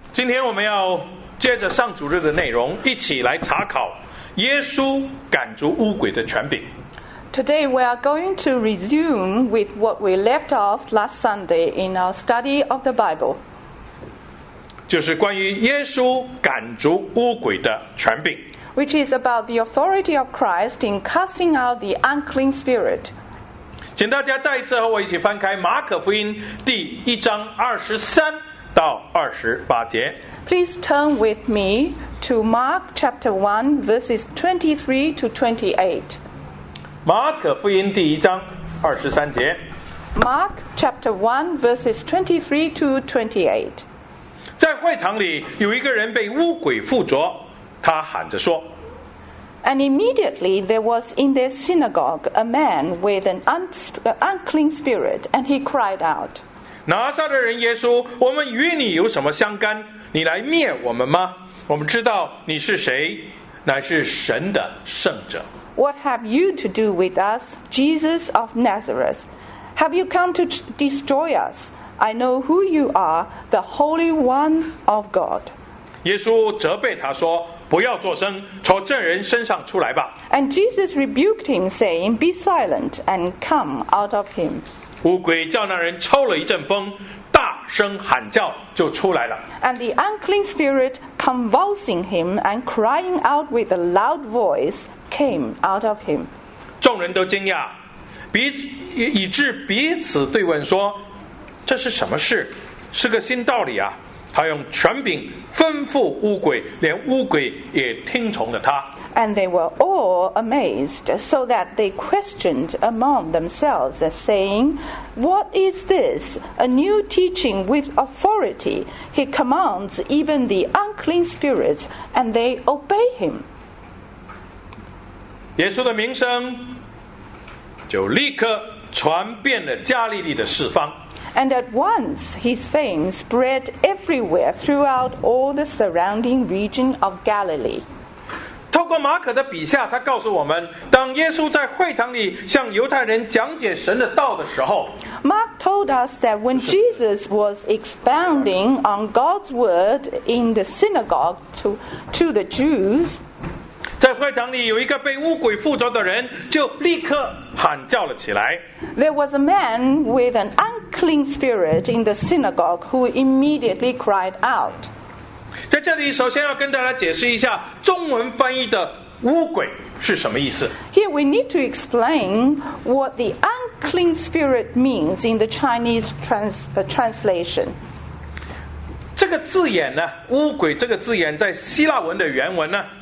今天我们要接着上主日的内容，一起来查考耶稣赶逐污鬼的权柄。 Today we are going to resume with what we left off last Sunday in our study of the Bible. 就是关于耶稣赶逐污鬼的权柄。 Which is about the authority of Christ in casting out the unclean spirit. 请大家再一次和我一起翻开马可福音第1章23到28节。 Please turn with me to Mark chapter 1 verses 23 to 28. 马可福音第1章23节。 Mark chapter 1 verses 23 to 28. 在会堂里有一个人被污鬼附着，他喊着说 And immediately there was in their synagogue a man with an unclean spirit, and he cried out, 拿撒勒人耶稣，我们与你有什么相干？你来灭我们吗？我们知道你是谁，乃是神的圣者。 What have you to do with us, Jesus of Nazareth? Have you come to destroy us? I know who you are, the Holy One of God. 耶稣责备他说，不要作声，从这人身上出来吧。 And Jesus rebuked him, saying, Be silent, and come out of him. 污鬼叫那人抽了一阵风，大声喊叫，就出来了。 And the unclean spirit, convulsing him and crying out with a loud voice, came out of him. 众人都惊讶，以致彼此对问说，这是什么事？是个新道理啊！他用权柄吩咐污鬼，连污鬼也听从了他。 And they were all amazed, so that they questioned among themselves, saying, What is this? A new teaching with authority. He commands even the unclean spirits, and they obey him. 耶稣的名声就立刻传遍了加利利的四方。 And at once his fame spread everywhere throughout all the surrounding region of Galilee. 透过马可的笔下，他告诉我们，当耶稣在会堂里向犹太人讲解神的道的时候， Mark told us that when Jesus was expounding on God's word in the synagogue to the Jews, 在会堂里有一个被污鬼附着的人，就立刻喊叫了起来。 there was a man with an unclean spirit in the synagogue who immediately cried out. 在这里，首先要跟大家解释一下中文翻译的污鬼是什么意思。 Here we need to explain what the unclean spirit means in the Chinese translation. 这个字眼呢，污鬼这个字眼在希腊文的原文呢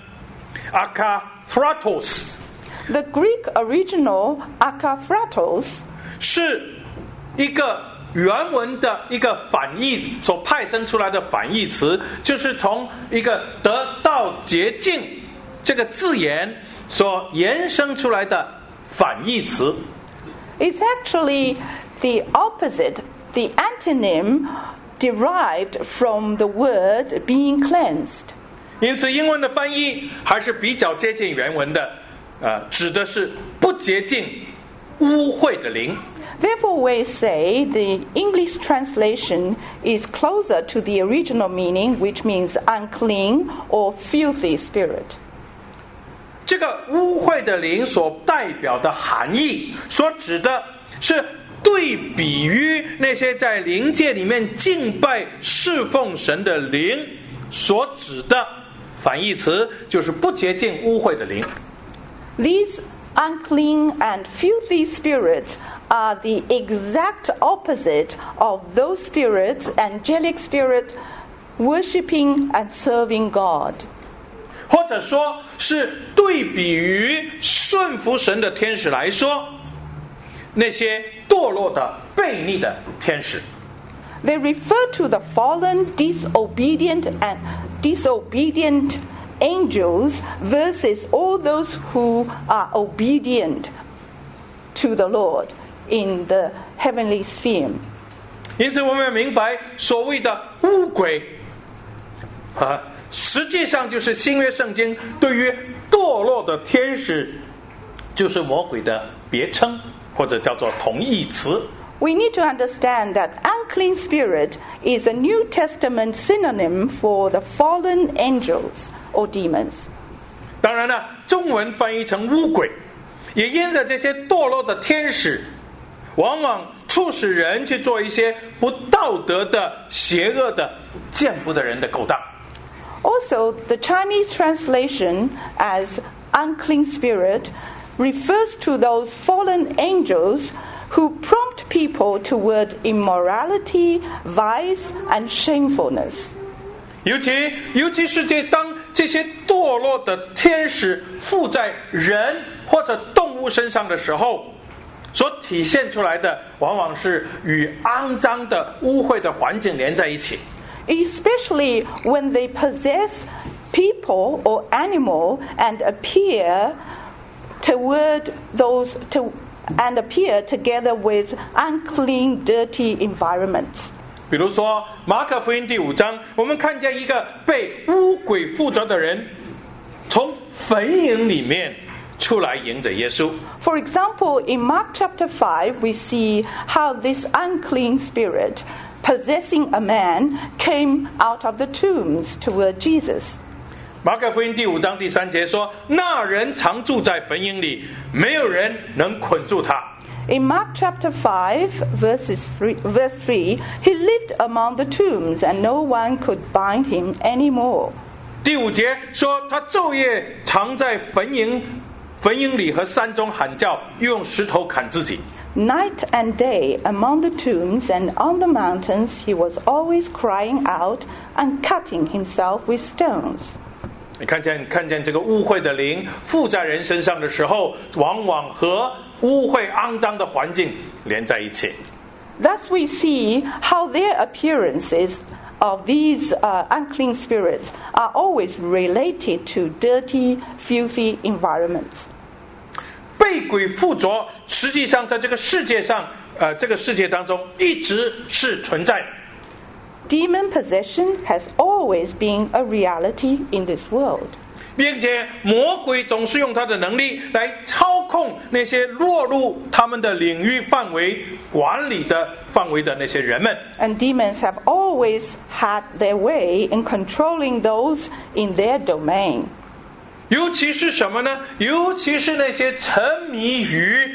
akathratos The Greek original akathratos 是一个原文的一个反义所派生出来的反义词，就是从一个得到洁净这个字眼所延伸出来的反义词。 It's actually the opposite, the antonym derived from the word being cleansed. 因此英文的翻译还是比较接近原文的，指的是不洁净污秽的灵。 Therefore, we say the English translation is closer to the original meaning, which means unclean or filthy spirit. 这个污秽的灵所代表的含义，所指的是对比于那些在灵界里面敬拜侍奉神的灵所指的反义词，就是不洁净污秽的灵。 These unclean and filthy spirits are the exact opposite of those spirits, angelic spirits, worshipping and serving God. 或者说是对比于顺服神的天使来说，那些堕落的悖逆的天使。 They refer to the fallen, disobedient angels versus all those who are obedient to the Lord in the heavenly sphere. 因此我们要明白所谓的污鬼实际上就是新约圣经对于堕落的天使，就是魔鬼的别称，或者叫做同义词。 We need to understand that unclean spirit is a New Testament synonym for the fallen angels or demons. 当然了，中文翻译成污鬼，也因着这些堕落的天使，往往促使人去做一些不道德的、邪恶的、见不得人的勾当。 Also, the Chinese translation as unclean spirit refers to those fallen angels who prompt people toward immorality, vice, and shamefulness. 尤其是当这些堕落的天使附在人或者动物身上的时候，所体现出来的往往是与肮脏的、污秽的环境连在一起。 Especially when they possess people or animal and appear together with unclean, dirty environments. 比如说马可福音第5章，我们看见一个被污鬼附着的人从坟茔里面出来迎着耶稣。 For example, in Mark chapter 5, we see how this unclean spirit possessing a man came out of the tombs toward Jesus. 马可福音第5章第3节说，那人常住在坟茔里，没有人能捆住他。 In Mark chapter 5, verse 3, he lived among the tombs and no one could bind him anymore. 第5节说，他昼夜常在坟茔里和山中喊叫，用石头砍自己。 Night and day among the tombs and on the mountains he was always crying out and cutting himself with stones. 你看见这个污秽的灵附在人身上的时候，往往和污秽肮脏的环境连在一起。 Thus we see how their appearances of these unclean spirits are always related to dirty, filthy environments. 被鬼附着，实际上在这个世界上，这个世界当中一直是存在的。 Demon possession has always been a reality in this world. 并且魔鬼总是用他的能力来操控那些落入他们的领域范围管理的范围的那些人们。 And demons have always had their way in controlling those in their domain. 尤其是什么呢？尤其是那些沉迷于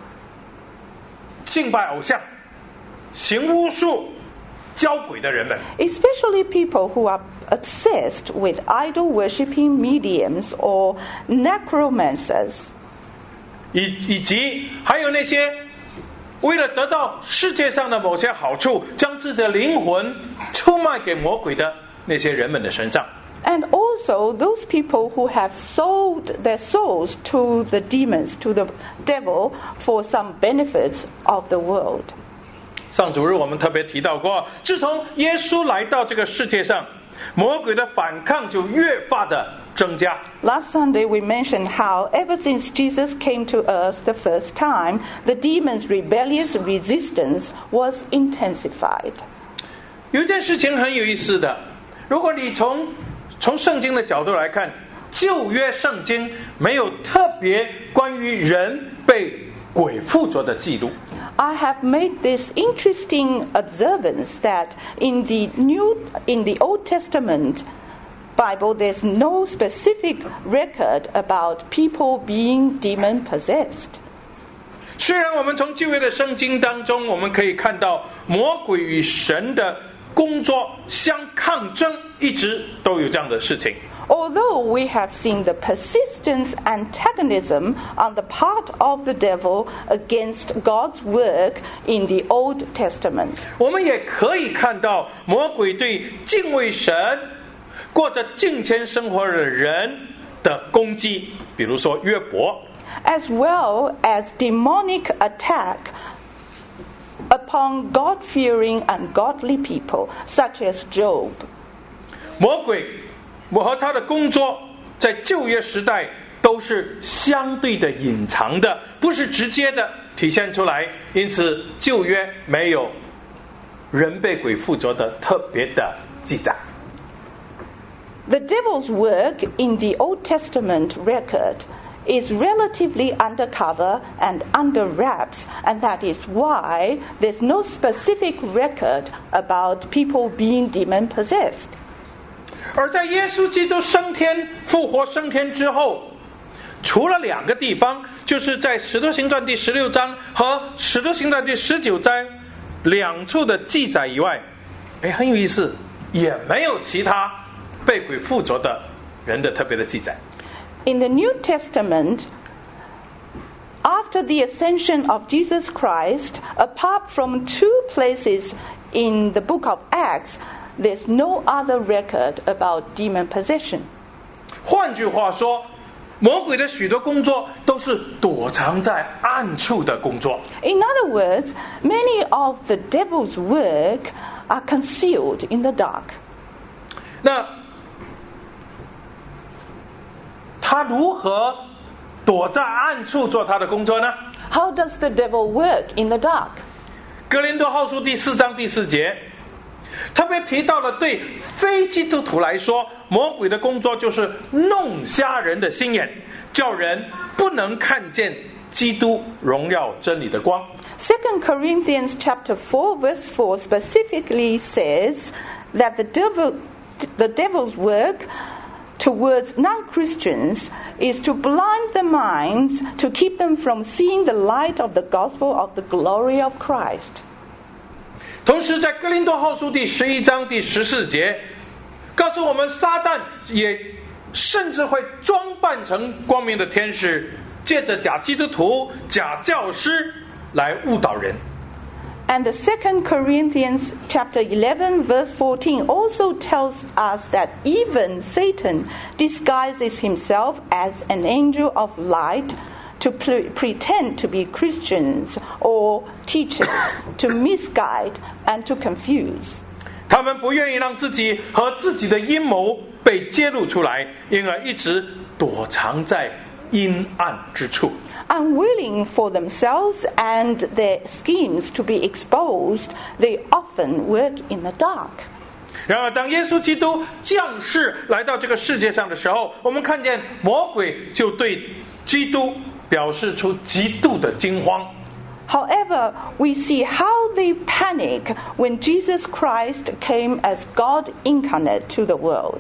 敬拜偶像、行巫术、教鬼的人们。 Especially people who are obsessed with idol-worshipping mediums or necromancers. 以及还有那些为了得到世界上的某些好处，将自己的灵魂出卖给魔鬼的那些人们的身上。 And also those people who have sold their souls to the demons, to the devil, for some benefits of the world. 上主日我们特别提到过，自从耶稣来到这个世界上，魔鬼的反抗就越发的增加。 Last Sunday we mentioned how ever since Jesus came to earth the first time, the demons' rebellious resistance was intensified. 有一件事情很有意思的，如果你从圣经的角度来看，旧约圣经没有特别关于人被鬼附着的记录。 I have made this interesting observance that in the Old Testament Bible there's no specific record about people being demon possessed. 虽然我们从旧约的圣经当中，我们可以看到魔鬼与神的工作相抗争，一直都有这样的事情。 Although we have seen the persistent antagonism on the part of the devil against God's work in the Old Testament. 我们也可以看到魔鬼对敬畏神、过着敬虔生活的人的攻击，比如说约伯。 As well as demonic attack upon God-fearing and godly people, such as Job. 魔鬼和他的工作在旧约时代都是相对的隐藏的，不是直接的体现出来，因此旧约没有人被鬼附着的特别的记载。 The devil's work in the Old Testament record is relatively undercover and under wraps, and that is why there's no specific record about people being demon-possessed. 而在耶稣基督复活升天之后，除了2个地方，就是在使徒行传第16章和使徒行传第19章2处的记载以外，很有意思，也没有其他被鬼附着的人的特别的记载。 In the New Testament, after the ascension of Jesus Christ, apart from 2 places in the book of Acts, there's no other record about demon possession. 换句话说，魔鬼的许多工作都是躲藏在暗处的工作。 In other words, many of the devil's work are concealed in the dark. 那他如何躲在暗处做他的工作呢？ How does the devil work in the dark? 哥林多后书第4章第4节特别提到了，对非基督徒来说，魔鬼的工作就是弄瞎人的心眼，叫人不能看见基督荣耀真理的光。 2 Corinthians chapter 4 verse 4 specifically says that the devil's work towards non-Christians is to blind their minds, to keep them from seeing the light of the gospel of the glory of Christ. 同时在哥林多后书第11章第14节告诉我们，撒旦也甚至会装扮成光明的天使，借着假基督徒、假教师来误导人。 And the 2 Corinthians chapter 11 verse 14 also tells us that even Satan disguises himself as an angel of light to pretend to be Christians or teachers, to misguide and to confuse. 他们不愿意让自己和自己的阴谋被揭露出来，因而一直躲藏在阴暗之处。 Unwilling for themselves and their schemes to be exposed, they often work in the dark. 然而当耶稣基督降世来到这个世界上的时候，我们看见魔鬼就对基督表示出极度的惊慌。 However, we see how they panic when Jesus Christ came as God incarnate to the world.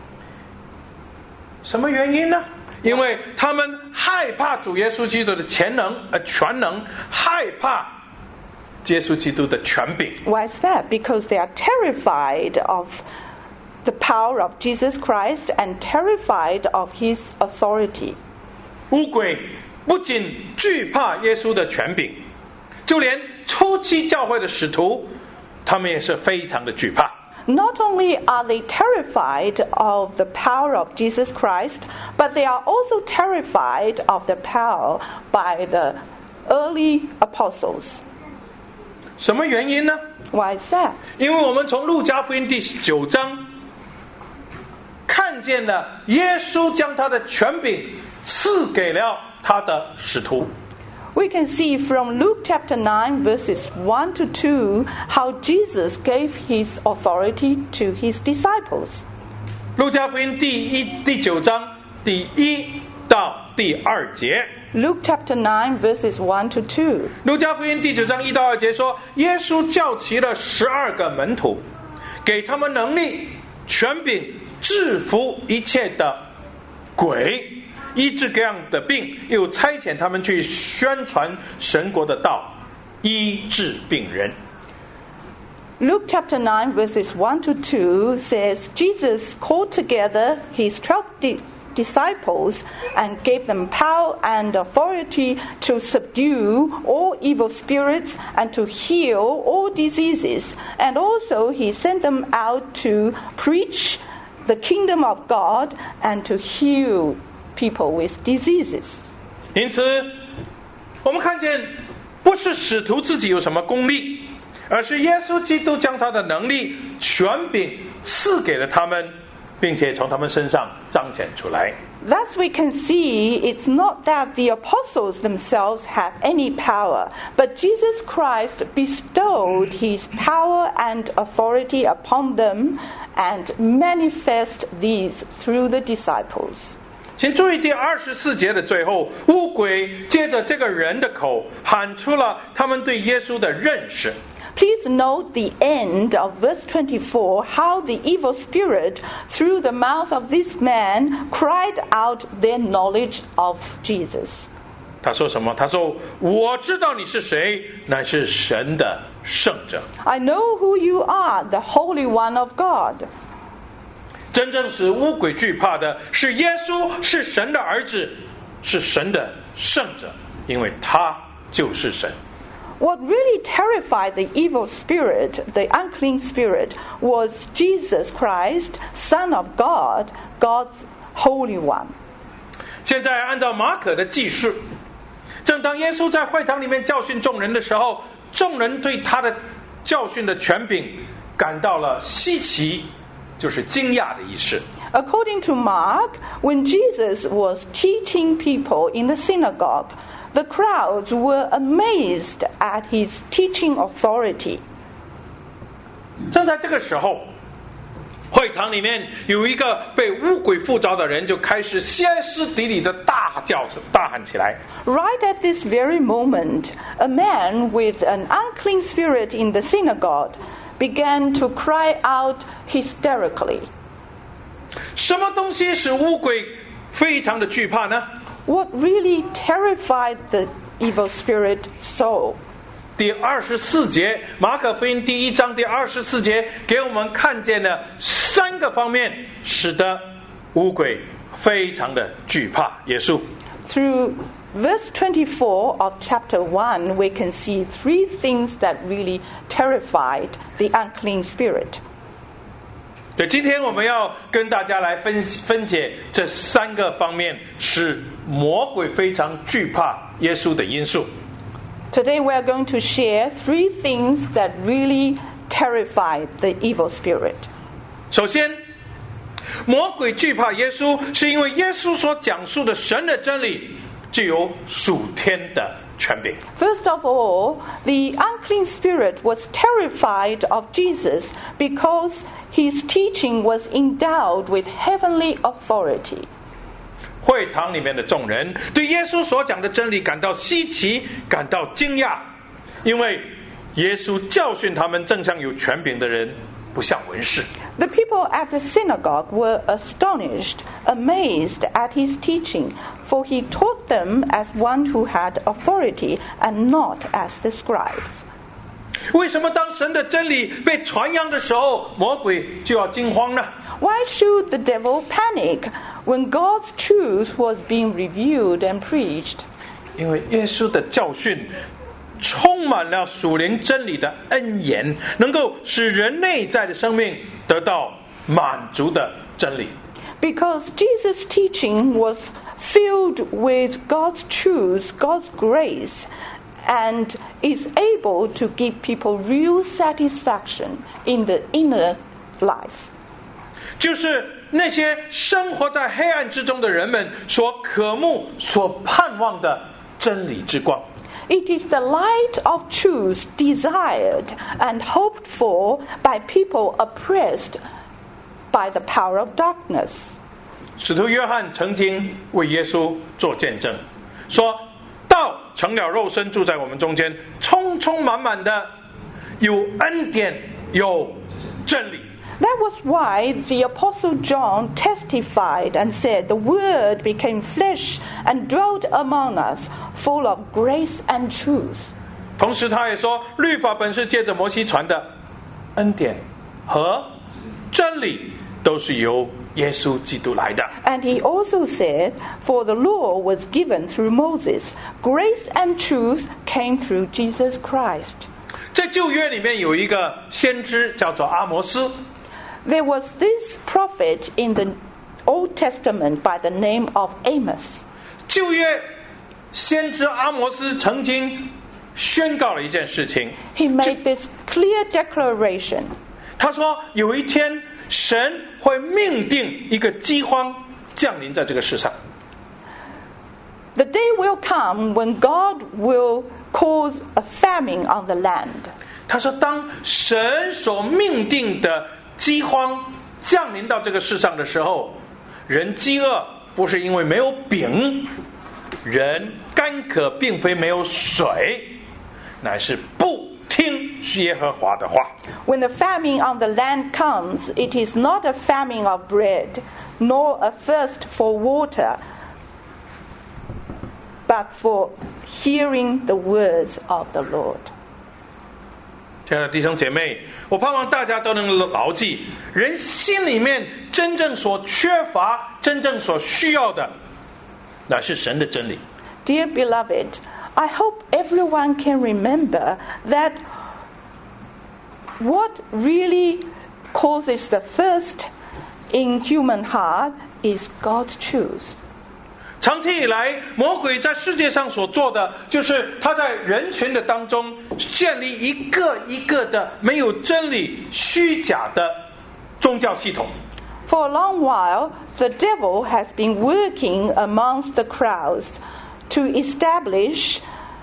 什么原因呢？因为他们害怕主耶稣基督的全能，害怕耶稣基督的权柄。 Why is that? Because they are terrified of the power of Jesus Christ and terrified of his authority. 污鬼不仅惧怕耶稣的权柄，就连初期教会的使徒，他们也是非常的惧怕。 Not only are they terrified of the power of Jesus Christ, but they are also terrified of the power by the early apostles. 什么原因呢？ Why is that? 因为我们从路加福音第9章看见了耶稣将他的权柄赐给了他的使徒。 We can see from Luke chapter 9 verses 1 to 2 how Jesus gave his authority to his disciples. 路加福音第9章第1到第2节。 Luke chapter 9 verses 1 to 2. 路加福音第9章1到2节说，耶稣叫齐了12个门徒，给他们能力、权柄，制服一切的鬼，医治各样的病，又差遣他们去宣传神国的道，医治病人。 Luke chapter 9 verses 1 to 2 says, Jesus called together his 12 disciples and gave them power and authority to subdue all evil spirits and to heal all diseases. And also he sent them out to preach the kingdom of God and to heal people with diseases. 因此我们看见不是使徒自己有什么功力，而是耶稣基督将他的能力、权柄赐给了他们，并且从他们身上彰显出来。 Thus we can see it's not that the apostles themselves have any power, but Jesus Christ bestowed his power and authority upon them and manifest these through the disciples. 请注意第24节的最后，污鬼接着这个人的口喊出了他们对耶稣的认识。 Please note the end of verse 24, how the evil spirit, through the mouth of this man, cried out their knowledge of Jesus. 他说什么？他说：“我知道你是谁，乃是神的圣者。” I know who you are, the Holy One of God. 真正使污鬼惧怕的是耶稣，是神的儿子，是神的圣者，因为他就是神。 What really terrified the evil spirit, the unclean spirit, was Jesus Christ, Son of God, God's Holy One. 现在按照马可的记述，正当耶稣在会堂里面教训众人的时候，众人对他的教训的权柄感到了稀奇，就是惊讶的意思。 According to Mark, when Jesus was teaching people in the synagogue, the crowds were amazed at his teaching authority. 正在这个时候，会堂里面有一个被污鬼附着的人就开始歇斯底里的大喊起来。 Right at this very moment, a man with an unclean spirit in the synagogue began to cry out hysterically. 什么东西使污鬼非常的惧怕呢？ What really terrified the evil spirit so? 第24节，马可福音第1章第24节给我们看见了3个方面，使得污鬼非常的惧怕耶稣。 Through verse 24 of chapter 1, we can see 3 things that really terrified the unclean spirit. 对，今天我们要跟大家来分解这3个方面使魔鬼非常惧怕耶稣的因素。 Today we are going to share 3 things that really terrified the evil spirit. 首先，魔鬼惧怕耶稣，是因为耶稣所讲述的神的真理具有属天的权柄。 First of all, the unclean spirit was terrified of Jesus because his teaching was endowed with heavenly authority. 会堂里面的众人对耶稣所讲的真理感到稀奇，感到惊讶，因为耶稣教训他们正像有权柄的人，不像文士。 The people at the synagogue were astonished, amazed at his teaching, for he taught them as one who had authority and not as the scribes. 为什么当神的真理被传扬的时候，魔鬼就要惊慌呢？ Why should the devil panic when God's truth was being revealed and preached? 因为耶稣的教训充满了属灵真理的恩言，能够使人内在的生命得到满足的真理。 Because Jesus' teaching was filled with God's truth, God's grace, and is able to give people real satisfaction in the inner life. 就是那些生活在黑暗之中的人们所渴慕、所盼望的真理之光。 It is the light of truth desired and hoped for by people oppressed by the power of darkness. 使徒约翰曾经为耶稣做见证，说道成了肉身，住在我们中间，充充满满的有恩典，有真理。 That was why the Apostle John testified and said, "The Word became flesh and dwelt among us, full of grace and truth." 同时他也说，律法本是借着摩西传的，恩典和真理都是由耶稣基督来的。 And he also said, "For the law was given through Moses, grace and truth came through Jesus Christ." 在旧约里面有一个先知叫做阿摩斯。 There was this prophet in the Old Testament by the name of Amos. 旧约先知阿摩斯曾经宣告了一件事情， He made this clear declaration. 他说有一天神会命定一个饥荒降临在这个世上。 The day will come when God will cause a famine on the land. 他说当神所命定的饥荒降临到这个世上的时候，人饥饿不是因为没有饼，人干渴并非没有水，乃是不听耶和华的话。 When the famine on the land comes, it is not a famine of bread, nor a thirst for water, but for hearing the words of the Lord. 亲爱的弟兄姐妹，我盼望大家都能牢记，人心里面真正所缺乏、真正所需要的，乃是神的真理。 Dear beloved, I hope everyone can remember that what really causes the thirst in human heart is God's truth. 长期以来，魔鬼在世界上所做的，就是他在人群的当中建立一个一个的没有真理、虚假的宗教系统。 For a long while, the devil has been working amongst the crowds to establish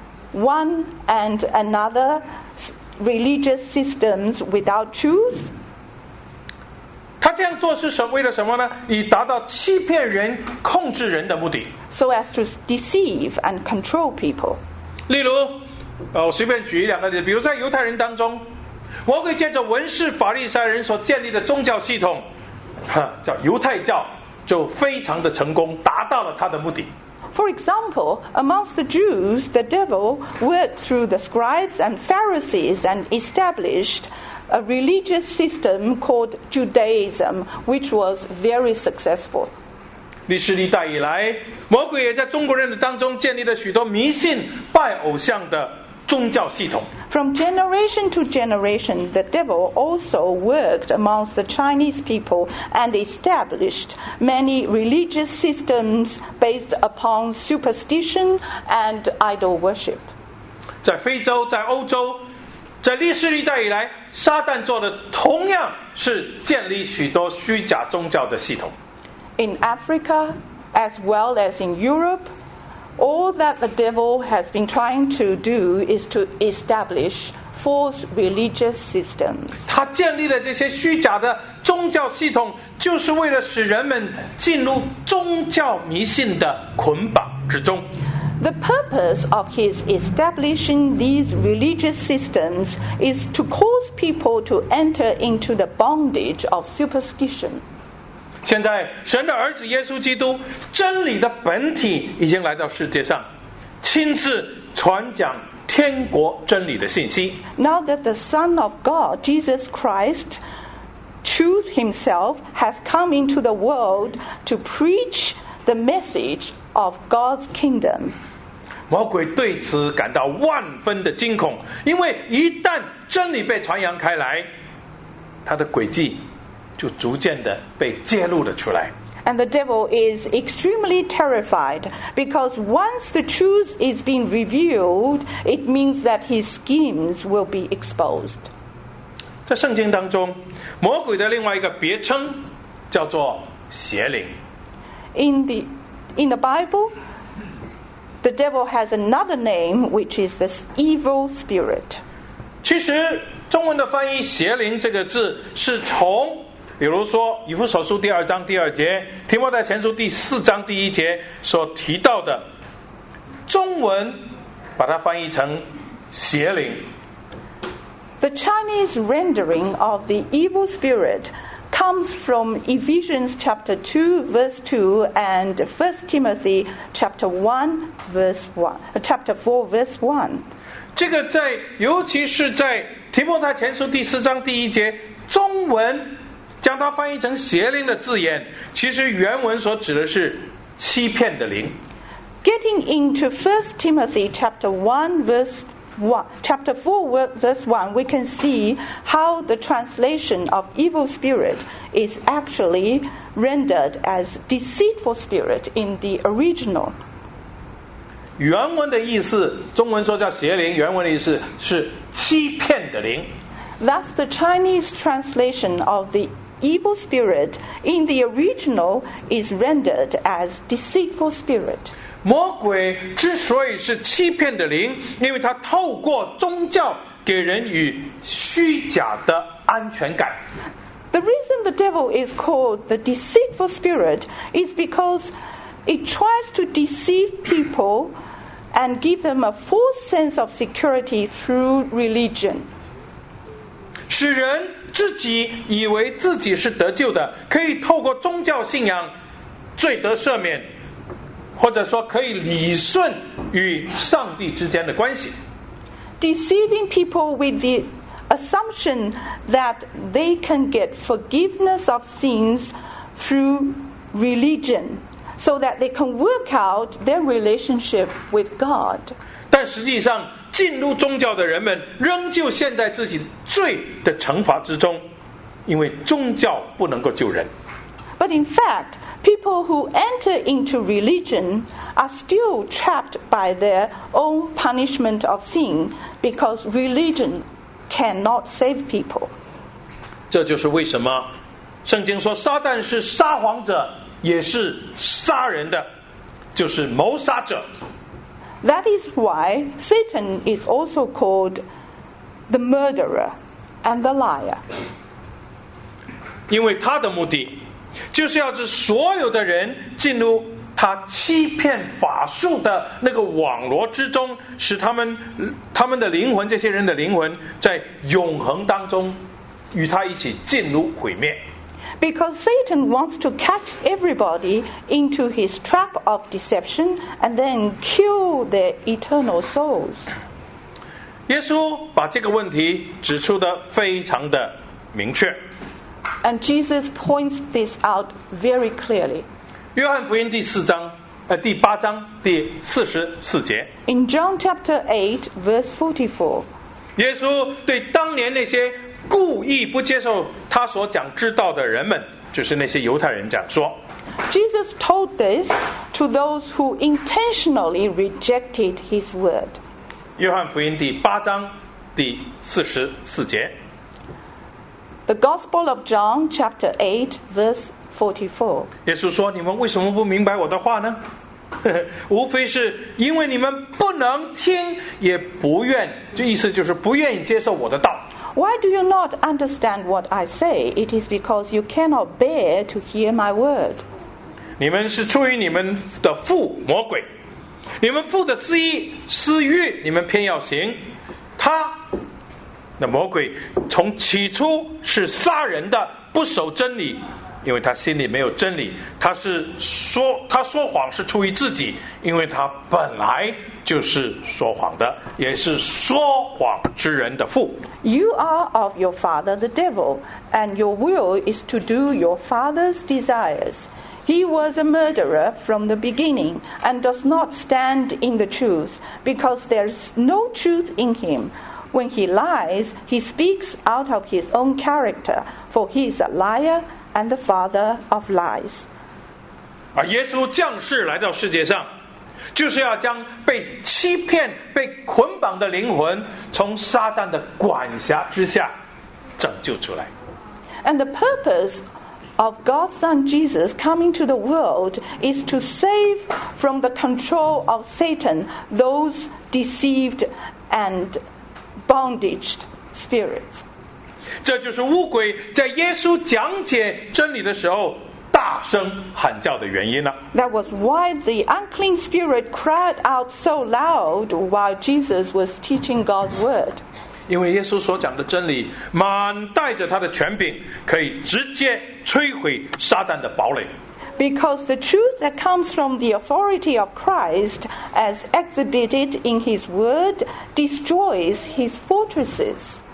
one and another religious systems without truth. 他这样做是为了什么呢？以达到欺骗人、控制人的目的。 So as to deceive and control people. 例如，我随便举2个例子，比如在犹太人当中，魔鬼借着文士法利赛人所建立的宗教系统，叫犹太教，就非常的成功，达到了他的目的。 For example, amongst the Jews, the devil worked through the scribes and Pharisees and established a religious system called Judaism, which was very successful. 历史历代以来，魔鬼也在中国人的当中建立了许多迷信、拜偶像的宗教系统。 From generation to generation, the devil also worked amongst the Chinese people and established many religious systems based upon superstition and idol worship. 在非洲、在欧洲，在历史历代以来，撒旦做的同样是建立许多虚假宗教的系统。 In Africa, as well as in Europe, all that the devil has been trying to do is to establish false religious systems. 他建立了这些虚假的宗教系统，就是为了使人们进入宗教迷信的捆绑之中。 The purpose of his establishing these religious systems is to cause people to enter into the bondage of superstition. 现在，神的儿子耶稣基督，真理的本体已经来到世界上，亲自传讲天国真理的信息。 Now that the Son of God, Jesus Christ, truth himself, has come into the world to preach the message of God's kingdom. 魔鬼对此感到万分的惊恐，因为一旦真理被传扬开来，他的诡计就逐渐的被揭露了出来。 And the devil is extremely terrified because once the truth is being revealed, it means that his schemes will be exposed. 在圣经当中，魔鬼的另外一个别称叫做邪灵。 In the Bible, the devil has another name, which is the evil spirit. 其实中文的翻译邪灵这个字是从比如说以弗所书第2章第2节，提摩太前书第4章第1节所提到的，中文把它翻译成邪灵。 The Chinese rendering of the evil spirit comes from Ephesians chapter 2 verse 2 and 1 Timothy chapter 4 verse 1. 这个尤其是在提摩太前书第4章第1节，中文将它翻译成邪灵的字眼，其实原文所指的是欺骗的灵。 Getting into 1 Timothy chapter 4 verse 1, we can see how the translation of evil spirit is actually rendered as deceitful spirit in the original. 原文的意思，中文说叫邪灵，原文的意思是欺骗的灵。 Thus, the Chinese translation of the evil spirit in the original is rendered as deceitful spirit. 魔鬼之所以是欺骗的灵，因为他透过宗教给人以虚假的安全感。 The reason the devil is called the deceitful spirit is because it tries to deceive people and give them a false sense of security through religion. 使人自己以为自己是得救的，可以透过宗教信仰罪得赦免，或者说可以理顺与上帝之间的关系。 Deceiving people with the assumption that they can get forgiveness of sins through religion, so that they can work out their relationship with God. 但实际上，进入宗教的人们仍旧陷在自己罪的惩罚之中，因为宗教不能够救人。 But in fact, people who enter into religion are still trapped by their own punishment of sin, because religion cannot save people. 这就是为什么圣经说撒旦是撒谎者，也是杀人的，就是谋杀者。 That is why Satan is also called the murderer and the liar. 因为他的目的就是要使所有的人进入他欺骗法术的那个网罗之中，使他们的灵魂，这些人的灵魂在永恒当中与他一起进入毁灭。 Because Satan wants to catch everybody into his trap of deception and then kill their eternal souls. 耶稣把这个问题指出得非常的明确。 And Jesus points this out very clearly. 约翰福音第8章第44节。 In John chapter 8, verse 44. 耶稣对当年那些故意不接受他所讲之道的人们，就是那些犹太人讲说 Jesus told this to those who intentionally rejected his word. 约翰福音第8章第44节。 The Gospel of John chapter 8, verse 44. 耶稣说：“你们为什么不明白我的话呢？无非是因为你们不能听，也不愿，这意思就是不愿意接受我的道。” Why do you not understand what I say? It is because you cannot bear to hear my word. 你们是出于你们的父魔鬼，你们父的私欲，你们偏要行。那魔鬼从起初是杀人的，不守真理，因为他心里没有真理。他说谎是出于自己，因为他本来就是说谎的，也是说谎之人的父。 You are of your father the devil, and your will is to do your father's desires. He was a murderer from the beginning, and does not stand in the truth, because there is no truth in him. When he lies, he speaks out of his own character, for he is a liar and the father of lies. 而耶稣降世来到世界上，就是要将被欺骗、被捆绑的灵魂从撒旦的管辖之下拯救出来。 And the purpose of God's Son Jesus coming to the world is to save from the control of Satan those deceived and bondaged spirits. 这就是污鬼在耶稣讲解真理的时候大声喊叫的原因了。 That was why the unclean spirit cried out so loud while Jesus was teaching God's word. 因为耶稣所讲的真理满带着他的权柄，可以直接摧毁撒旦的堡垒。 Because the truth that comes from the authority of Christ, as exhibited in his word, destroys his fortresses.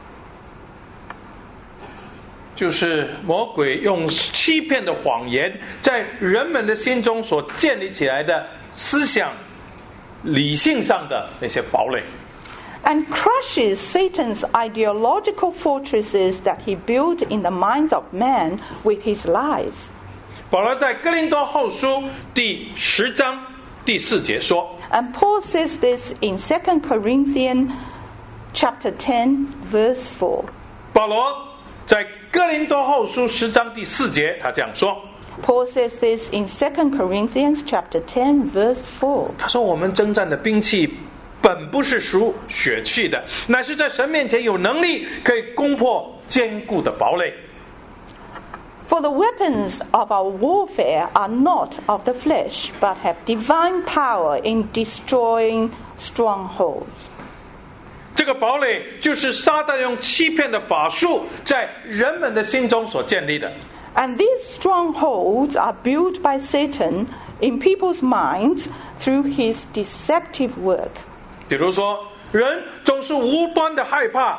就是魔鬼用欺骗的谎言，在人们的心中所建立起来的思想、理性上的那些堡垒。 And crushes Satan's ideological fortresses that he built in the minds of man with his lies. 保罗在哥林多后书第10章第4节说 And Paul says this in 2 Corinthians chapter 10, verse 4. 保罗在哥林多后书10章第4节他这样说 Paul says this in 2 Corinthians chapter 10, verse 4. 他说我们征战的兵器本不是属血气的，乃是在神面前有能力可以攻破坚固的堡垒。 For the weapons of our warfare are not of the flesh, but have divine power in destroying strongholds. 这个堡垒就是撒旦用欺骗的法术在人们的心中所建立的。 And these strongholds are built by Satan in people's minds through his deceptive work. 比如说，人总是无端的害怕。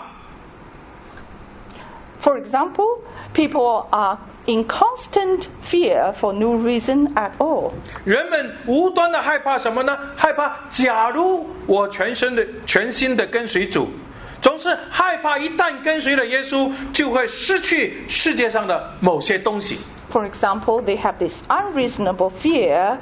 For example, people are in constant fear for no reason at all. 人们无端的害怕什么呢？害怕假如我全心的跟随主，总是害怕一旦跟随了耶稣，就会失去世界上的某些东西。 For example, they have this unreasonable fear.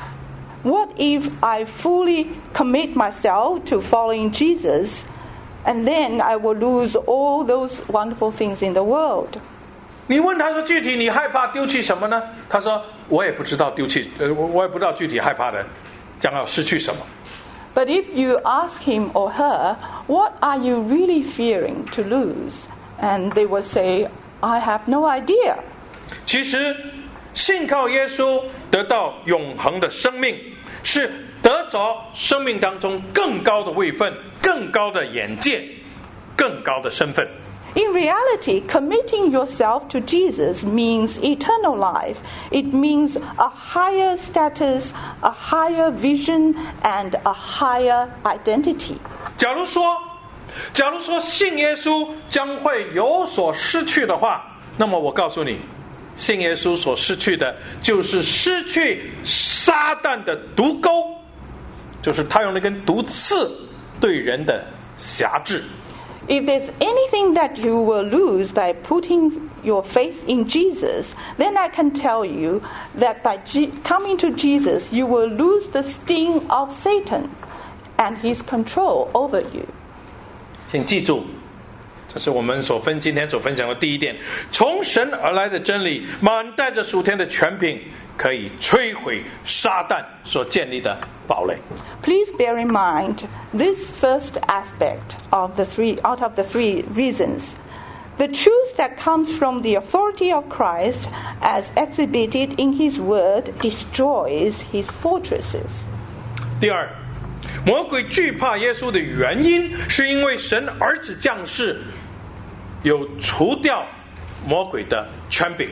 What if I fully commit myself to following Jesus, and then I will lose all those wonderful things in the world? 你问他说具体你害怕丢弃什么呢？他说我也不知道丢弃，我也不知道具体害怕的将要失去什么。 But if you ask him or her, what are you really fearing to lose? And they will say, I have no idea. 其实信靠耶稣得到永恒的生命，是得着生命当中更高的位分、更高的眼界、更高的身份。 In reality, committing yourself to Jesus means eternal life. It means a higher status, a higher vision, and a higher identity. 假如说信耶稣将会有所失去的话，那么我告诉你，信耶稣所失去的就是失去撒旦的毒钩，就是他用那根毒刺对人的辖制。 If there's anything that you will lose by putting your faith in Jesus, then I can tell you that by coming to Jesus, you will lose the sting of Satan and his control over you. 请记住，这是我们今天所分享的第一点，从神而来的真理，满带着属天的权柄，可以摧毁撒旦所建立的堡垒。 Please bear in mind this first aspect out of the three reasons. The truth that comes from the authority of Christ as exhibited in his word destroys his fortresses. 第二，魔鬼惧怕耶稣的原因，是因为神儿子降世，有除掉魔鬼的权柄。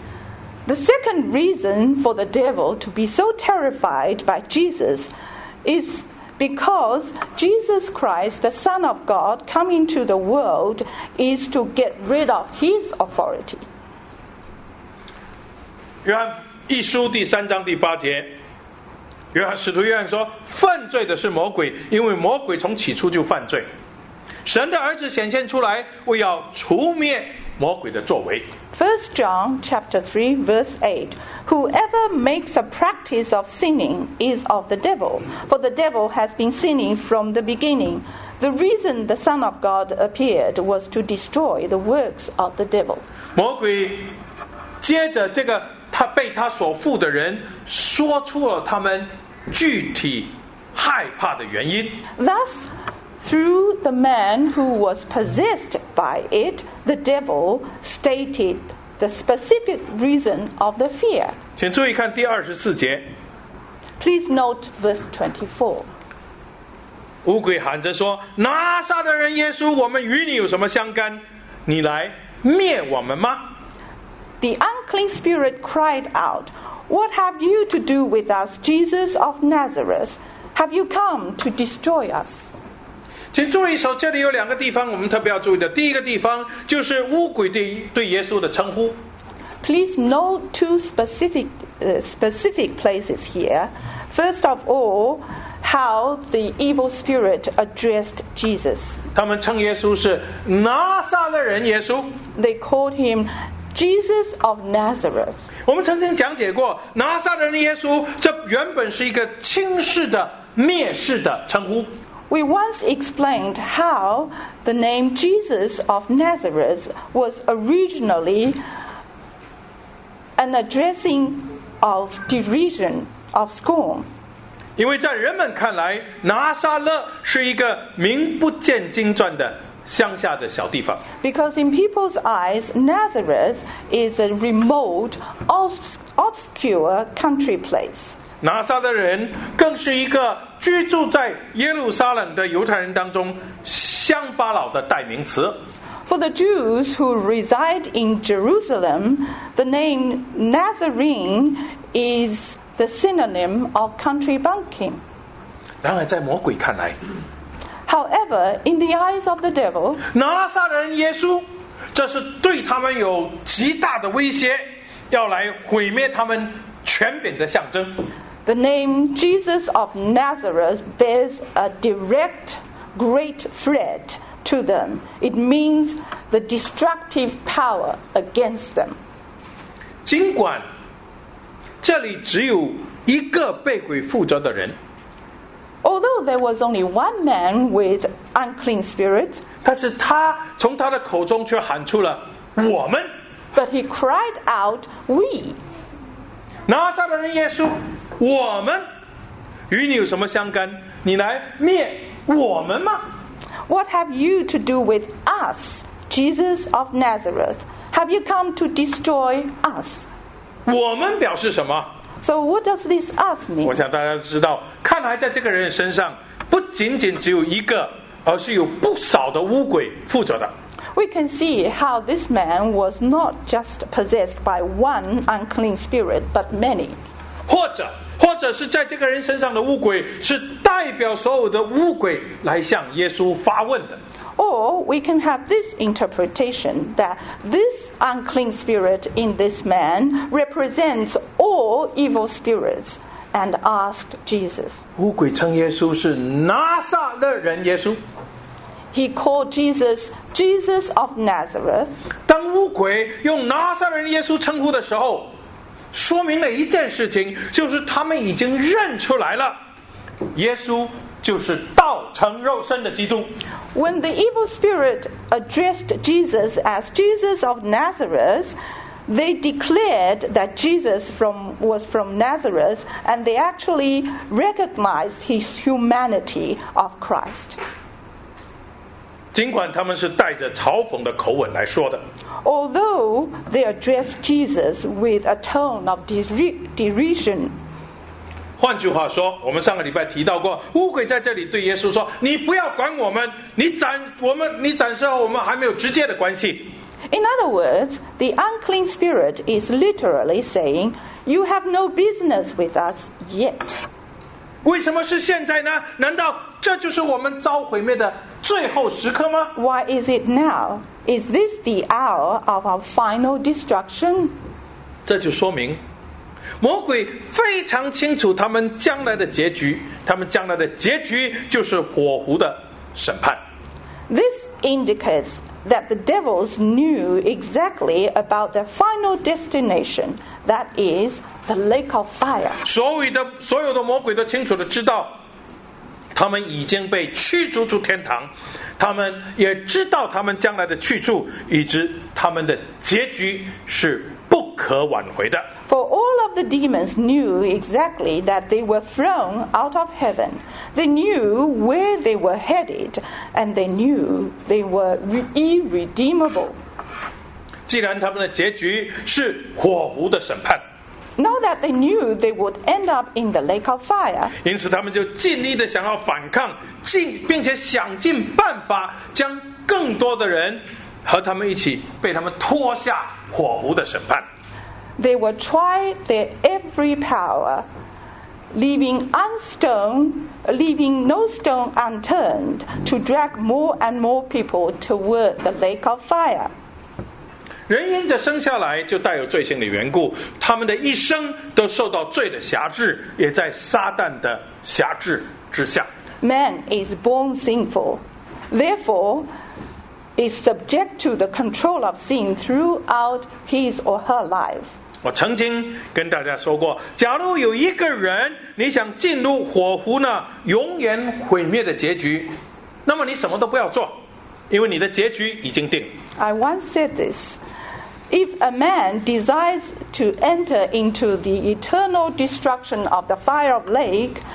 The second reason for the devil to be so terrified by Jesus is because Jesus Christ, the Son of God, coming to the world is to get rid of his authority. 约翰一书第3章第8节，使徒约翰说，犯罪的是魔鬼，因为魔鬼从起初就犯罪。神的儿子显现出来，为要除灭魔鬼的作为。 1 John chapter 3 verse 8. Whoever makes a practice of sinning is of the devil, for the devil has been sinning from the beginning. The reason the Son of God appeared was to destroy the works of the devil. 魔鬼接着这个他被他所附的人说出了他们具体害怕的原因。 Thus, through the man who was possessed by it, the devil stated the specific reason of the fear. 请注意看第24节。 Please note verse 24. 乌鬼喊着说，拿撒勒人耶稣，我们与你有什么相干？你来灭我们吗？ The unclean spirit cried out, What have you to do with us, Jesus of Nazareth? Have you come to destroy us? 请注意，这里有2个地方我们特别要注意的。第一个地方就是乌鬼对耶稣的称呼。 Please note two specific places here. First of all, how the evil spirit addressed Jesus. 他们称耶稣是拿撒勒人耶稣。 They called him Jesus of Nazareth. 我们曾经讲解过，拿撒勒人耶稣，这原本是一个轻视的、蔑视的称呼。 We once explained how the name Jesus of Nazareth was originally an addressing of derision, of scorn. 因为在人们看来，拿撒勒是一个名不见经传的乡下的小地方。 Because in people's eyes, Nazareth is a remote, obscure country place. 拿撒勒人更是一个居住在耶路撒冷的犹太人当中乡巴佬的代名词。 For the Jews who reside in Jerusalem, the name Nazarene is the synonym of country bumpkin. 然而在魔鬼看来， However, in the eyes of the devil, 拿撒勒人耶稣，这是对他们有极大的威胁，要来毁灭他们权柄的象征。 the name Jesus of Nazareth bears a direct, great threat to them. It means the destructive power against them. 尽管这里只有一个被鬼附着的人， Although there was only one man with unclean spirits, 但是他从他的口中却喊出了我们。 but he cried out, "We." 拿撒勒人耶稣，我们与你有什么相干？你来灭我们吗？ What have you to do with us, Jesus of Nazareth? Have you come to destroy us? 我们表示什么？ So what does this us mean? 我想大家知道，看来在这个人身上不仅仅只有一个，而是有不少的污鬼附着的。 We can see how this man was not just possessed by one unclean spirit, but many. 或者是在这个人身上的污鬼是代表所有的污鬼来向耶稣发问的。 Or we can have this interpretation that this unclean spirit in this man represents all evil spirits and asked Jesus. 污鬼称耶稣是拿撒勒人耶稣。 He called Jesus, Jesus of Nazareth. 当污鬼用拿撒勒人耶稣称呼的时候，说明了一件事情，就是他们已经认出来了，耶稣就是道成肉身的基督。 When the evil spirit addressed Jesus as Jesus of Nazareth, they declared that Jesus was from Nazareth, and they actually recognized his humanity of Christ. 尽管他们是带着嘲讽的口吻来说的， Although they addressed Jesus with a tone of derision. 换句话说，我们上个礼拜提到过，污鬼在这里对耶稣说：“你不要管我们，你暂时和我们还没有直接的关系。” In other words, the unclean spirit is literally saying, "You have no business with us yet." 为什么是现在呢？难道这就是我们遭毁灭的最后时刻吗？ Why is it now? Is this the hour of our final destruction? 这就说明魔鬼非常清楚他们将来的结局，他们将来的结局就是火湖的审判。 This indicates that the devils knew exactly about their final destination, that is, the lake of fire. 所有的魔鬼都清楚的知道，他们已经被驱逐出天堂，他们也知道他们将来的去处，以及他们的结局是不可挽回的。 For all of the demons knew exactly that they were thrown out of heaven. They knew where they were headed, and they knew they were irredeemable. 既然他们的结局是火湖的审判， Now that they knew they would end up in the lake of fire, 因此他们就尽力的想要反抗，并且想尽办法将更多的人和他们一起被他们拖下火湖的审判。 they would try their every power, leaving no stone unturned to drag more and more people toward the lake of fire. 人因着生下来就带有罪性的缘故，他们的一生都受到罪的辖制，也在撒旦的辖制之下。 Man is born sinful, therefore is subject to the control of sin throughout his or her life. 我曾经跟大家说过，假如有一个人你想进入火湖呢，永远毁灭的结局，那么你什么都不要做，因为你的结局已经定。 I once said this. If a man desires to enter into the eternal destruction of the fire of lake,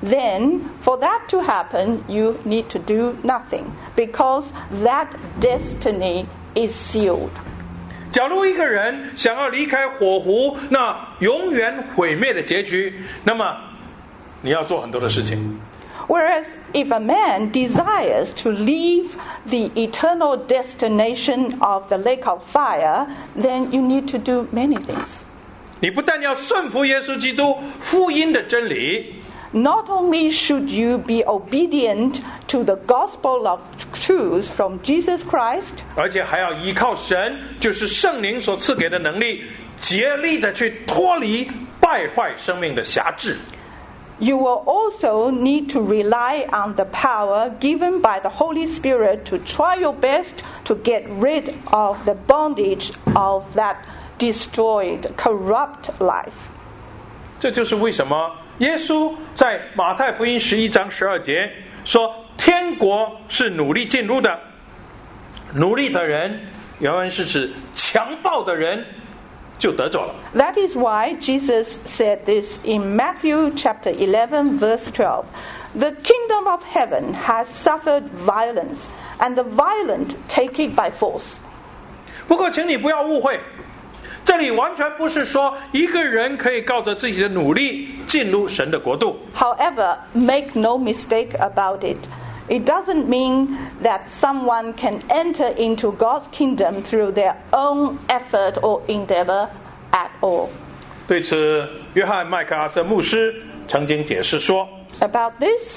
then for that to happen, you need to do nothing, because that destiny is sealed. 假如一个人想要离开火湖那永远毁灭的结局，那么你要做很多的事情。 Whereas if a man desires to leave the eternal destination of the lake of fire, then you need to do many things. 你不但要顺服耶稣基督福音的真理， Not only should you be obedient to the gospel of truth from Jesus Christ, 而且还要依靠神，就是圣灵所赐给的能力，竭力的去脱离败坏生命的辖制。 you will also need to rely on the power given by the Holy Spirit to try your best to get rid of the bondage of that destroyed, corrupt life. 这就是为什么耶稣在马太福音11章12节说：“天国是努力进入的，努力的人，原文是指强暴的人，就得着了。” That is why Jesus said this in Matthew chapter 11 verse 12. The kingdom of heaven has suffered violence, and the violent take it by force. 不过，请你不要误会，这里完全不是说一个人可以靠着自己的努力进入神的国度。 However, make no mistake about it. It doesn't mean that someone can enter into God's kingdom through their own effort or endeavor at all. 对此，约翰麦克阿瑟牧师曾经解释说 About this,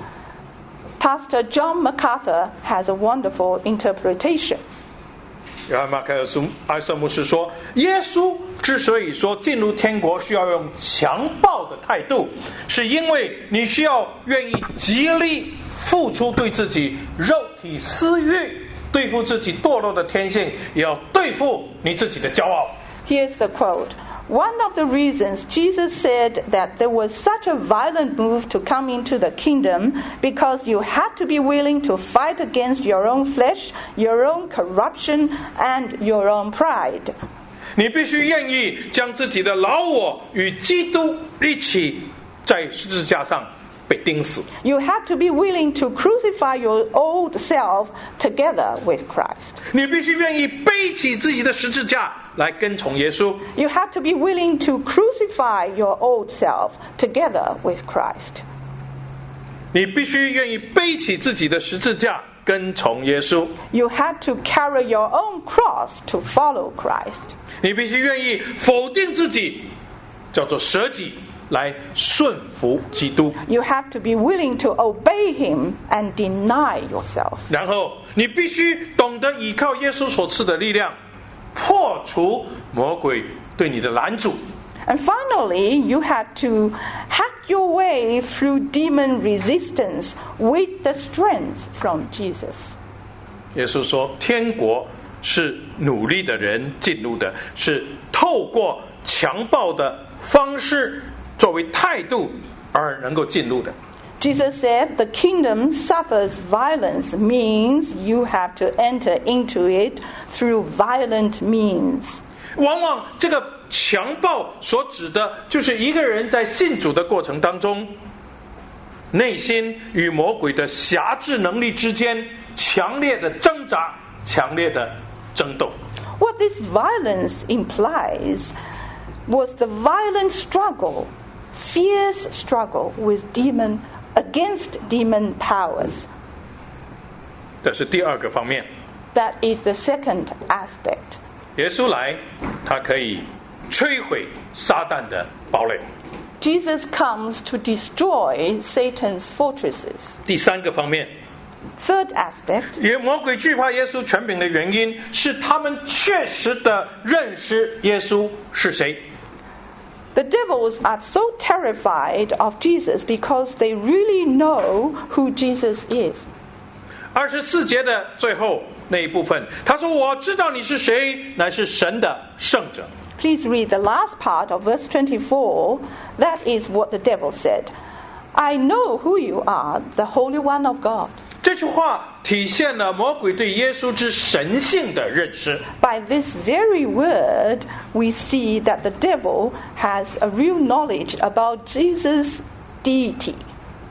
Pastor John MacArthur has a wonderful interpretation. 约翰麦克阿瑟牧师说，耶稣之所以说进入天国需要用强暴的态度，是因为你需要愿意极力付出对自己肉体私欲，对付自己堕落的天性，也要对付你自己的骄傲。 Here's the quote. One of the reasons Jesus said that there was such a violent move to come into the kingdom because you had to be willing to fight against your own flesh, your own corruption, and your own pride. 你必须愿意将自己的老我与基督一起在十字架上被钉死。 You had to be willing to crucify your old self together with Christ. 你必须愿意背起自己的十字架来跟从耶稣。 You had to be willing to crucify your old self together with Christ. 你必须愿意背起自己的十字架跟从耶稣。 You had to carry your own cross to follow Christ. 你必须愿意否定自己，叫做舍己，来顺服基督。 You have to be willing to obey him and deny yourself. 然后你必须懂得依靠耶稣所赐的力量，破除魔鬼对你的拦阻。 And finally, you had to hack your way through demon resistance with the strength from Jesus. 耶稣说，天国是努力的人进入的，是透过强暴的方式作为态度而能够进入的。 Jesus said the kingdom suffers violence means you have to enter into it through violent means. 往往这个强暴所指的就是一个人在信主的过程当中，内心与魔鬼的辖制能力之间强烈的挣扎，强烈的争斗。 What this violence implies was the violent struggle, fierce struggle against demon powers. 这是第二个方面。 That is the second aspect. 耶稣来，他可以摧毁撒旦的堡垒。 Jesus comes to destroy Satan's fortresses. 第三个方面， Third aspect, 因魔鬼惧怕耶稣权柄的原因，是他们确实的认识耶稣是谁。 the devils are so terrified of Jesus because they really know who Jesus is. 24节的最后那一部分，他说：“我知道你是谁，乃是神的圣者。” Please read the last part of verse 24. That is what the devil said. I know who you are, the Holy One of God. 这句话体现了魔鬼对耶稣之神性的认识。 By this very word, we see that the devil has a real knowledge about Jesus' deity.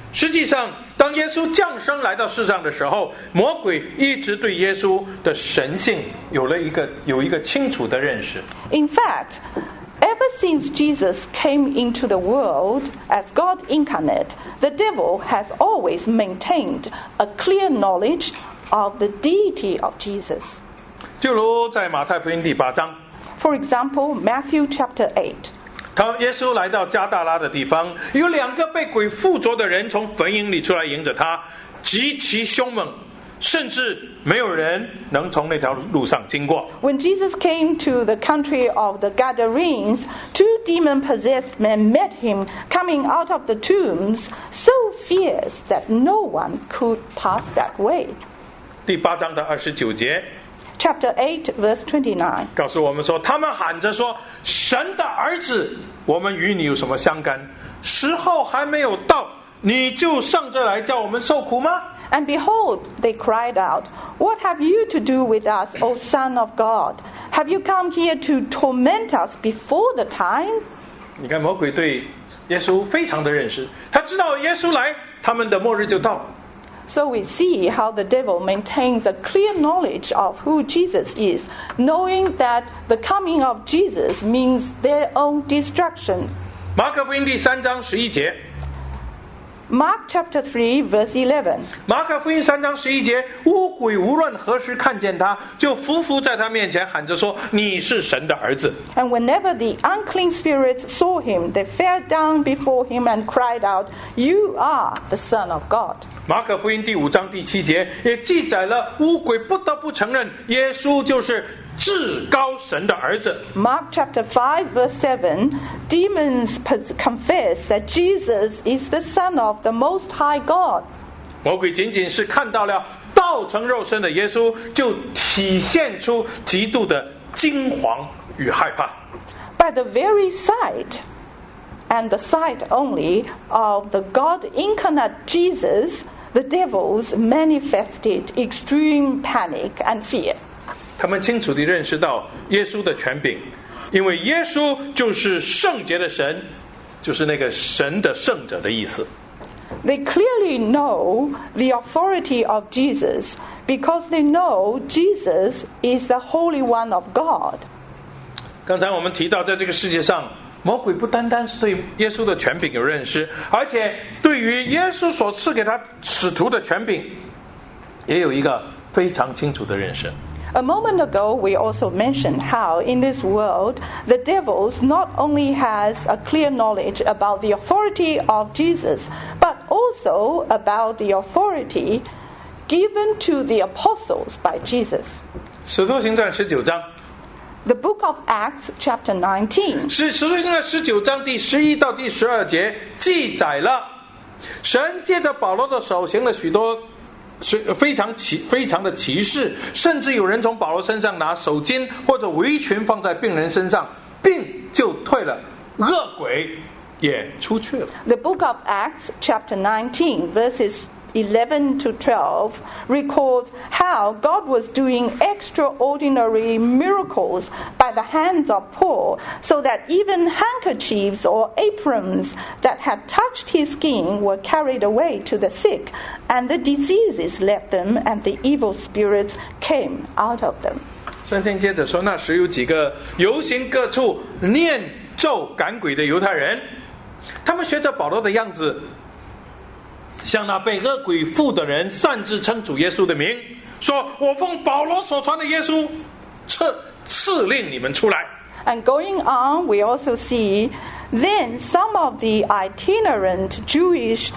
实际上，当耶稣降生来到世上的时候，魔鬼一直对耶稣的神性有一个清楚的认识。 In fact, ever since Jesus came into the world as God incarnate, the devil has always maintained a clear knowledge of the deity of Jesus. 就如在马太福音第8章， For example, Matthew chapter 8. 耶稣来到加大拉的地方，有2个被鬼附着的人从坟茔里出来迎着他，极其凶猛，甚至没有人能从那条路上经过。 When Jesus came to the country of the Gadarenes, 2 demon-possessed men met him coming out of the tombs, so fierce that no one could pass that way. 第8章的29节 Chapter 8, verse 29. 告诉我们说，他们喊着说：“神的儿子，我们与你有什么相干？时候还没有到，你就上这来叫我们受苦吗？” And behold, they cried out, "What have you to do with us, O Son of God? Have you come here to torment us before the time?" 你看，魔鬼对耶稣非常的认识，他知道耶稣来，他们的末日就到了。 So we see how the devil maintains a clear knowledge of who Jesus is, knowing that the coming of Jesus means their own destruction. 马可福音第3章11节。 Mark chapter 3, verse 11. 马可福音3章11节，污鬼无论何时看见他，就伏伏在他面前喊着说：“你是神的儿子。” And whenever the unclean spirits saw him, they fell down before him and cried out, "You are the Son of God." 马可福音第5章第7节也记载了污鬼不得不承认耶稣就是至高神的儿子。 Mark chapter 5, verse 7, demons confess that Jesus is the Son of the Most High God. 魔鬼仅仅是看到了道成肉身的耶稣，就体现出极度的惊惶与害怕。 By the very sight, and the sight only, of the God incarnate Jesus, the devils manifested extreme panic and fear. 他们清楚地认识到耶稣的权柄，因为耶稣就是圣洁的神，就是那个神的圣者的意思。 They clearly know the authority of Jesus because they know Jesus is the Holy One of God. 刚才我们提到，在这个世界上，魔鬼不单单是对耶稣的权柄有认识，而且对于耶稣所赐给他使徒的权柄，也有一个非常清楚的认识。 A moment ago, we also mentioned how in this world, the devils not only has a clear knowledge about the authority of Jesus, but also about the authority given to the apostles by Jesus. 使徒行传19章 The book of Acts, chapter 19. 是使徒行传19章第11到第12节记载了神借着保罗的手行了许多非常的奇事，甚至有人从保罗身上拿手巾或者围裙放在病人身上，病就退了，恶鬼也出去了。 The book of Acts, chapter 19, verses 11 to 12, records how God was doing extraordinary miracles by the hands of Paul, so that even handkerchiefs or aprons that had touched his skin were carried away to the sick, and the diseases left them, and the evil spirits came out of them. 圣经接着说，那时有几个游行各处念咒赶鬼的犹太人，他们学着保罗的样子，向那被恶鬼附的人擅自称主耶稣的名，说：“我奉保罗所传的耶稣，赐令你们出来。” And going on, we also see, then some of the itinerant Jewish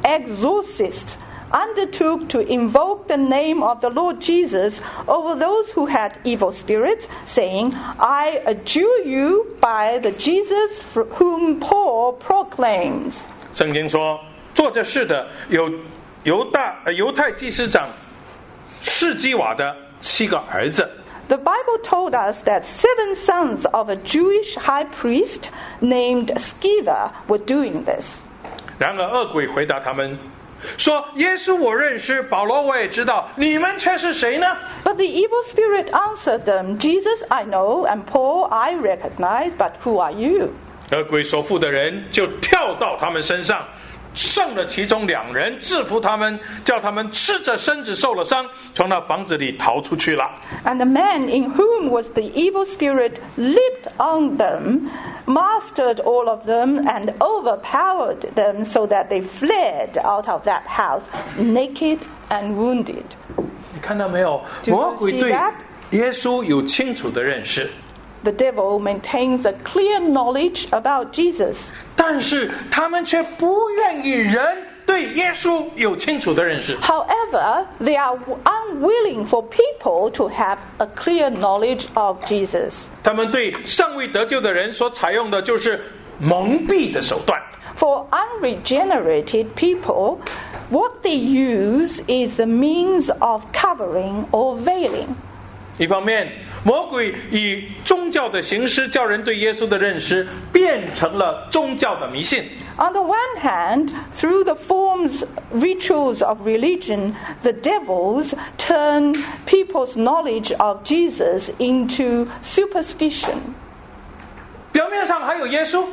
exorcists undertook to invoke the name of the Lord Jesus over those who had evil spirits, saying, "I adjure you by the Jesus whom Paul proclaims." 圣经说，做这事的有犹太祭司长士基瓦的7个儿子。 The Bible told us that 7 sons of a Jewish high priest named Sceva were doing this. 然而恶鬼回答他们说：“耶稣我认识，保罗我也知道，你们却是谁呢？” But the evil spirit answered them, "Jesus I know, and Paul I recognize, but who are you?" 恶鬼所附的人就跳到他们身上， 胜了其中2人，制服他们，叫他们赤着身子受了伤，从那房子里逃出去了。 And the man in whom was the evil spirit leaped on them, mastered all of them, and overpowered them, so that they fled out of that house, naked and wounded. 你看到没有？ Do you 魔鬼 see 对 that? 耶稣有清楚的认识， The devil maintains a clear knowledge about Jesus, 但是他们却不愿意人对耶稣有清楚的认识。 however, they are unwilling for people to have a clear knowledge of Jesus. 他们对尚未得救的人所采用的就是蒙蔽的手段。 For unregenerated people, what they use is the means of covering or veiling. 一方面，魔鬼以宗教的形式叫人对耶稣的认识变成了宗教的迷信。 On the one hand, through the forms, rituals of religion, the devils turn people's knowledge of Jesus into superstition. 表面上还有耶稣，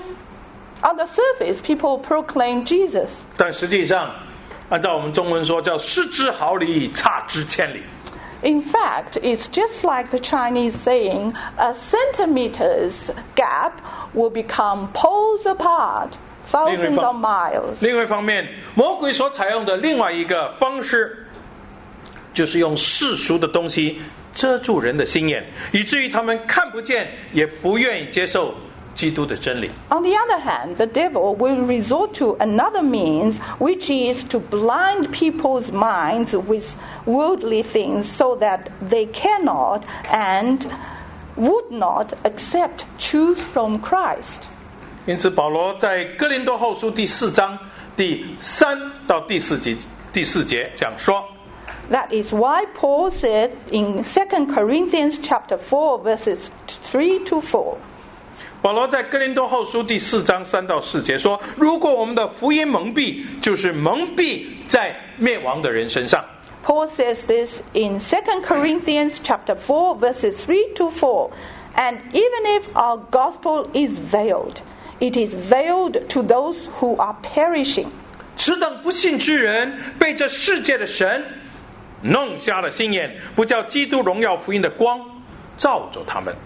On the surface, people proclaim Jesus. 但实际上，按照我们中文说，叫失之毫厘，差之千里。 In fact, it's just like the Chinese saying, a centimeter's gap will become poles apart, thousands of miles. 另外一方面，魔鬼所采用的另外一个方式，就是用世俗的东西遮住人的心眼，以至于他们看不见，也不愿意接受基督的真理。 On the other hand, the devil will resort to another means, which is to blind people's minds with worldly things so that they cannot and would not accept truth from Christ. 因此，保罗在哥林多后书第4章第3到第4节讲说。 That is why Paul said in 2 Corinthians chapter 4, verses 3 to 4. 保罗在哥林多后书第4章3到4节说：“如果我们的福音蒙蔽，就是蒙蔽在灭亡的人身上。” Paul says this in 2 Corinthians chapter 4, verses 3 to 4. And even if our gospel is veiled, it is veiled to those who are perishing. 此等不信之人，被这世界的神弄瞎了心眼，不叫基督荣耀福音的光照着他们。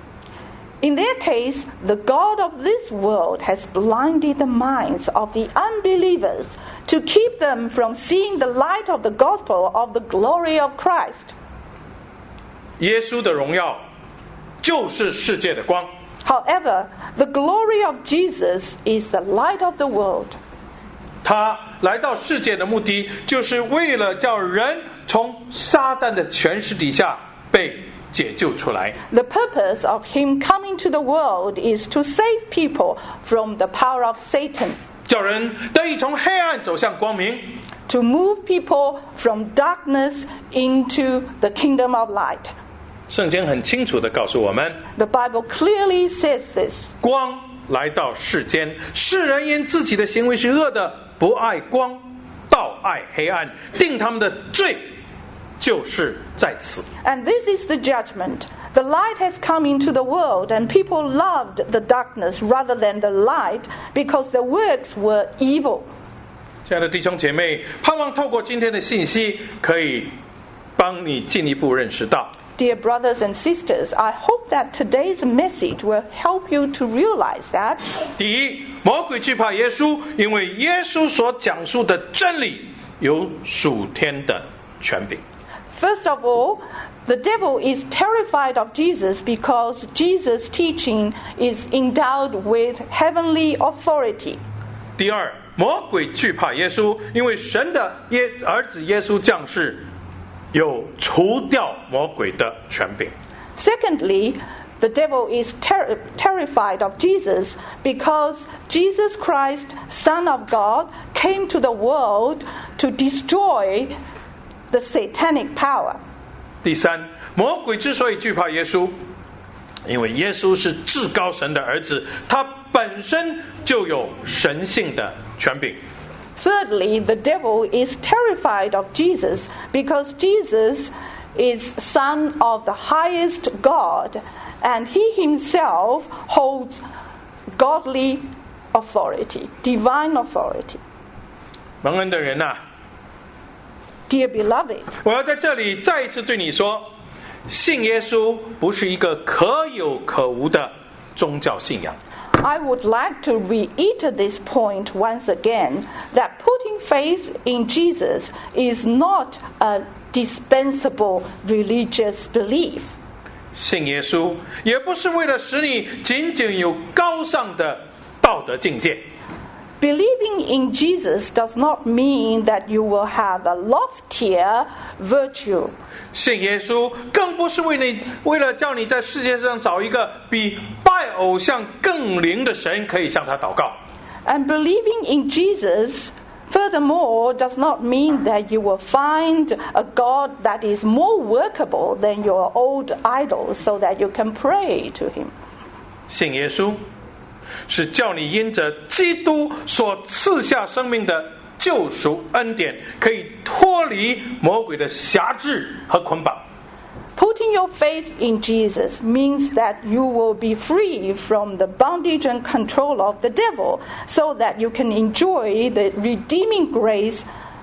In their case, the God of this world has blinded the minds of the unbelievers to keep them from seeing the light of the gospel of the glory of Christ. 耶稣的荣耀就是世界的光。 However, the glory of Jesus is the light of the world. 他来到世界的目的，就是为了叫人从撒旦的权势底下被解救出来。 The purpose of him coming to the world is to save people from the power of Satan, 叫人得以从黑暗走向光明。 to move people from darkness into the kingdom of light. 圣经很清楚地告诉我们， The Bible clearly says this. 光来到世间，世人因自己的行为是恶的，不爱光，倒爱黑暗，定他们的罪就是在此。 And this is the judgment. The light has come into the world, and people loved the darkness rather than the light because their works were evil. 亲爱的弟兄姐妹，盼望透过今天的信息，可以帮你进一步认识到， Dear brothers and sisters, I hope that today's message will help you to realize that 第一，魔鬼惧怕耶稣，因为耶稣所讲述的真理有属天的权柄。 first of all, the devil is terrified of Jesus because Jesus' teaching is endowed with heavenly authority. 第二，魔鬼惧怕耶稣，因为神的儿子耶稣降世，有除掉魔鬼的权柄。 Secondly, the devil is terrified of Jesus because Jesus Christ, Son of God, came to the world to destroy the satanic power. 第三，魔鬼之所以惧怕耶稣，因为耶稣是至高神的儿子，他本身就有神性的权柄。 Thirdly, the devil is terrified of Jesus because Jesus is Son of the highest God, and he himself holds godly authority, divine authority. 蒙恩的人啊， Dear beloved, 我要在这里再一次对你说，信耶稣不是一个可有可无的宗教信仰。 I would like to reiterate this point once again, that putting faith in Jesus is not a dispensable religious belief. 信耶稣也不是为了使你仅仅有高尚的道德境界。 Believing in Jesus does not mean that you will have a loftier virtue. 信耶稣更不是为了叫你在世界上找一个比拜偶像更灵的神可以向他祷告。 And believing in Jesus, furthermore, does not mean that you will find a God that is more workable than your old idols so that you can pray to him. 信耶稣是叫你因着基督所赐下生命的救赎恩典，可以脱离魔鬼的辖制和捆绑。 Putting your faith in Jesus means that you will be free from the bondage and control of the devil, so that you can enjoy the redeeming grace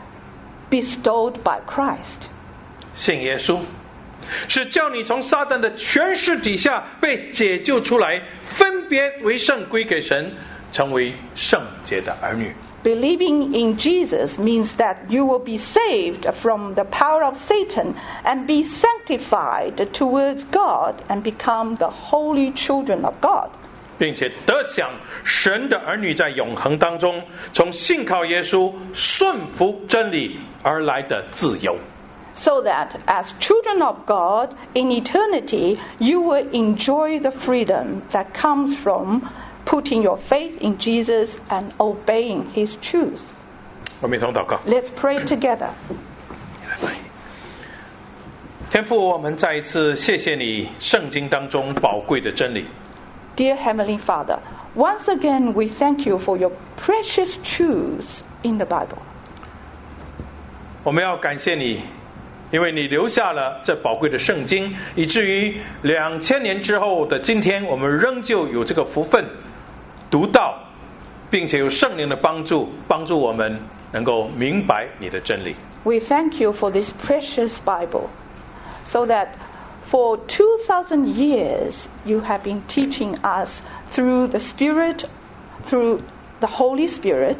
bestowed by Christ. 信耶稣是叫你从撒旦的权势底下被解救出来，分别为圣归给神，成为圣洁的儿女。 Believing in Jesus means that you will be saved from the power of Satan and be sanctified towards God and become the holy children of God. 并且得享神的儿女在永恒当中从信靠耶稣顺服真理而来的自由。 So that as children of God in eternity, you will enjoy the freedom that comes from putting your faith in Jesus and obeying his truth. 我们一同祷告。 Let's pray together. 天父，我们再一次谢谢你圣经当中宝贵的真理。 Dear Heavenly Father, once again we thank you for your precious truths in the Bible. 我们要感谢你，因为你留下了这宝贵的圣经，以至于2000年之后的今天，我们仍旧有这个福分读到，并且有圣灵的帮助我们能够明白你的真理。 We thank you for this precious Bible, so that for 2,000 years you have been teaching us through the Spirit, through the Holy Spirit.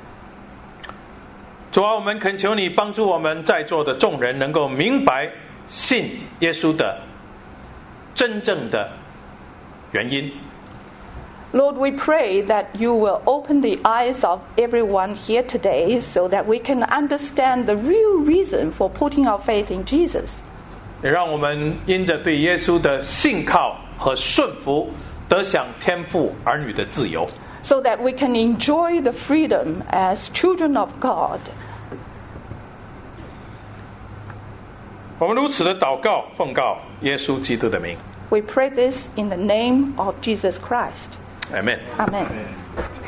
主啊，我们恳求你帮助我们在座的众人能够明白信耶稣的真正的原因。 Lord, we pray that you will open the eyes of everyone here today so that we can understand the real reason for putting our faith in Jesus. 也让我们因着对耶稣的信靠和顺服，得享天父儿女的自由。 So that we can enjoy the freedom as children of God. 我们如此的祷告，奉告耶稣基督的名。 We pray this in the name of Jesus Christ. Amen. Amen.